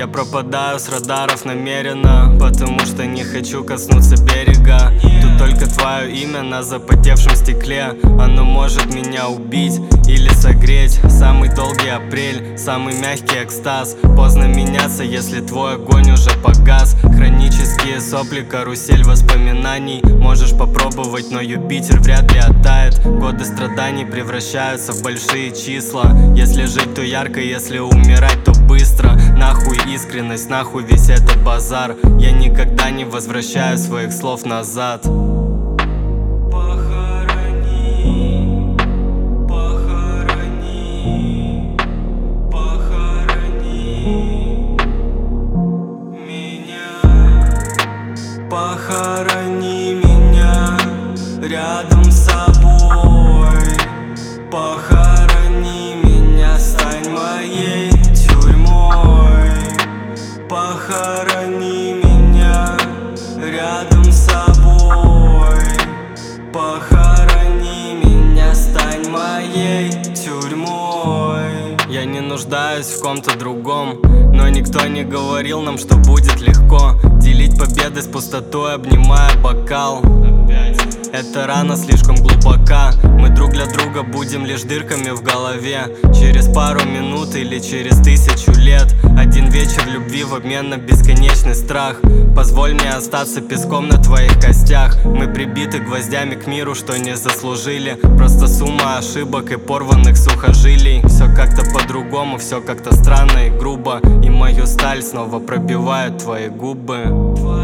Я пропадаю с радаров намеренно, потому что не хочу коснуться берега. Тут только твое имя на запотевшем стекле. Оно может меня убить или согреть. Самый долгий апрель, самый мягкий экстаз. Поздно меняться, если твой огонь уже погас. Хронические сопли, карусель воспоминаний. Можешь попробовать, но Юпитер вряд ли оттает. Годы страданий превращаются в большие числа. Если жить, то ярко, если умирать, то быстро. Нахуй искренность, нахуй весь этот базар. Я никогда не возвращаю своих слов назад. Похорони меня рядом с собой. Похорони меня, стань моей тюрьмой. Похорони меня рядом с собой. Похорони меня, стань моей тюрьмой. Я не нуждаюсь в ком-то другом, но никто не говорил нам, что будет легко делить победы с пустотой, обнимая бокал. Эта рана слишком глубока. Мы друг для друга будем лишь дырками в голове. Через пару минут или через 1000 лет. Один вечер любви в обмен на бесконечный страх. Позволь мне остаться песком на твоих костях. Мы прибиты гвоздями к миру, что не заслужили. Просто сумма ошибок и порванных сухожилий. Все как-то по-другому, все как-то странно и грубо. И мою сталь снова пробивают твои губы.